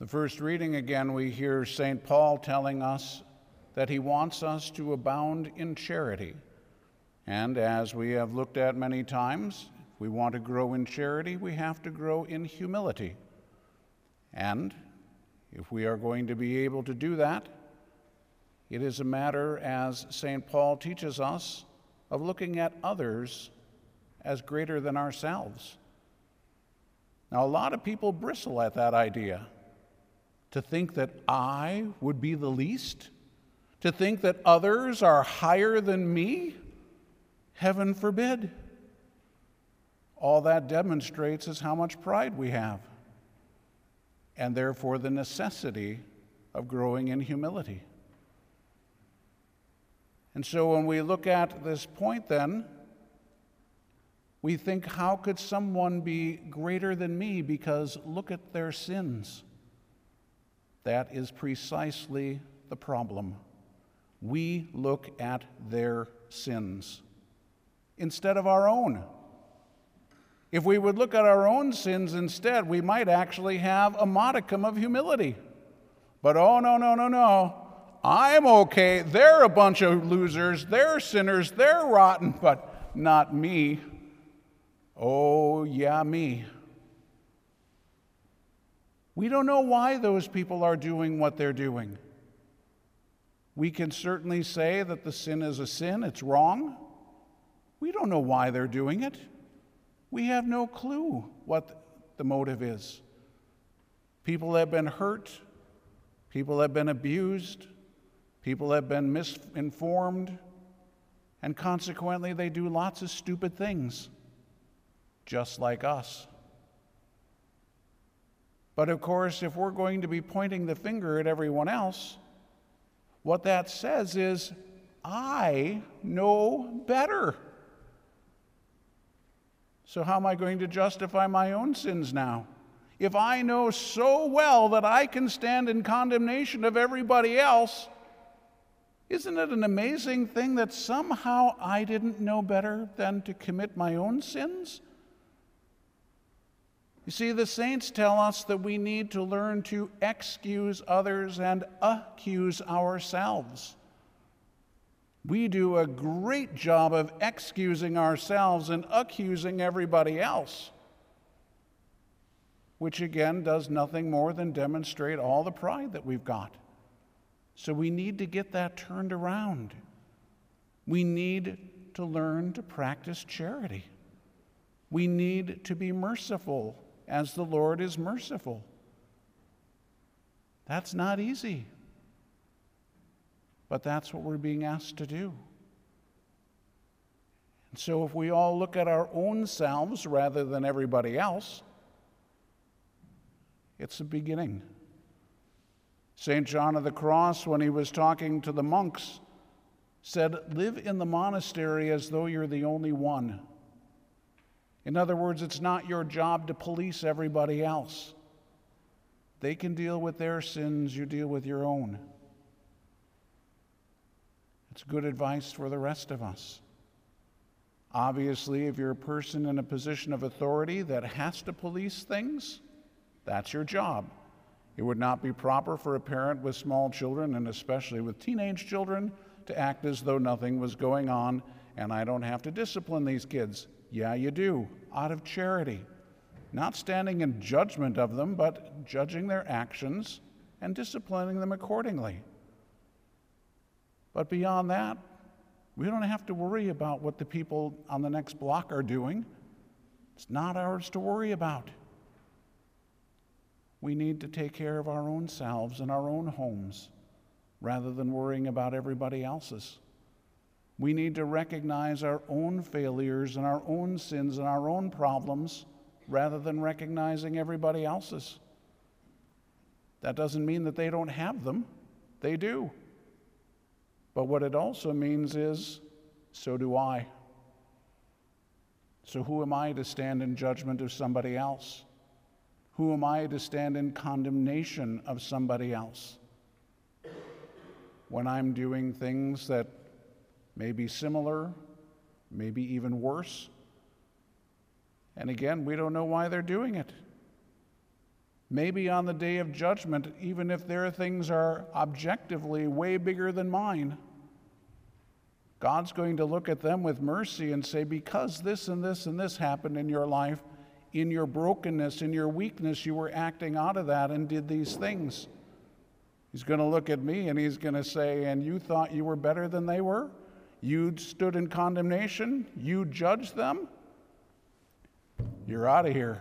The first reading, again, we hear St. Paul telling us that he wants us to abound in charity. And as we have looked at many times, if we want to grow in charity, we have to grow in humility. And if we are going to be able to do that, it is a matter, as St. Paul teaches us, of looking at others as greater than ourselves. Now, a lot of people bristle at that idea. To think that I would be the least? To think that others are higher than me? Heaven forbid. All that demonstrates is how much pride we have, and therefore the necessity of growing in humility. And so when we look at this point then, we think, how could someone be greater than me because look at their sins? That is precisely the problem. We look at their sins instead of our own. If we would look at our own sins instead, we might actually have a modicum of humility. But oh, no. I'm okay. They're a bunch of losers. They're sinners. They're rotten, but not me. Oh, yeah, me. We don't know why those people are doing what they're doing. We can certainly say that the sin is a sin, it's wrong. We don't know why they're doing it. We have no clue what the motive is. People have been hurt, people have been abused, people have been misinformed, and consequently they do lots of stupid things, just like us. But of course, if we're going to be pointing the finger at everyone else, what that says is, I know better. So how am I going to justify my own sins now? If I know so well that I can stand in condemnation of everybody else, isn't it an amazing thing that somehow I didn't know better than to commit my own sins? You see, the saints tell us that we need to learn to excuse others and accuse ourselves. We do a great job of excusing ourselves and accusing everybody else, which again does nothing more than demonstrate all the pride that we've got. So we need to get that turned around. We need to learn to practice charity. We need to be merciful as the Lord is merciful. That's not easy, but that's what we're being asked to do. And so if we all look at our own selves rather than everybody else, it's a beginning. St. John of the Cross, when he was talking to the monks, said, live in the monastery as though you're the only one. In other words, it's not your job to police everybody else. They can deal with their sins, you deal with your own. It's good advice for the rest of us. Obviously, if you're a person in a position of authority that has to police things, that's your job. It would not be proper for a parent with small children, and especially with teenage children, to act as though nothing was going on and I don't have to discipline these kids. Yeah, you do, out of charity. Not standing in judgment of them, but judging their actions and disciplining them accordingly. But beyond that, we don't have to worry about what the people on the next block are doing. It's not ours to worry about. We need to take care of our own selves and our own homes rather than worrying about everybody else's. We need to recognize our own failures and our own sins and our own problems rather than recognizing everybody else's. That doesn't mean that they don't have them. They do. But what it also means is, so do I. So who am I to stand in judgment of somebody else? Who am I to stand in condemnation of somebody else? When I'm doing things that may be similar, maybe even worse. And again, we don't know why they're doing it. Maybe on the day of judgment, even if their things are objectively way bigger than mine, God's going to look at them with mercy and say, because this and this and this happened in your life, in your brokenness, in your weakness, you were acting out of that and did these things. He's going to look at me and he's going to say, and you thought you were better than they were? You stood in condemnation? You judged them? You're out of here.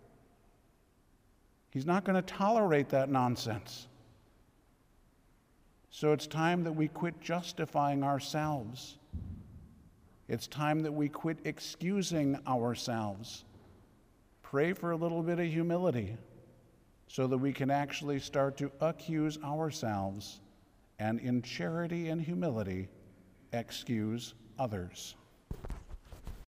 He's not going to tolerate that nonsense. So it's time that we quit justifying ourselves. It's time that we quit excusing ourselves. Pray for a little bit of humility so that we can actually start to accuse ourselves and in charity and humility excuse others.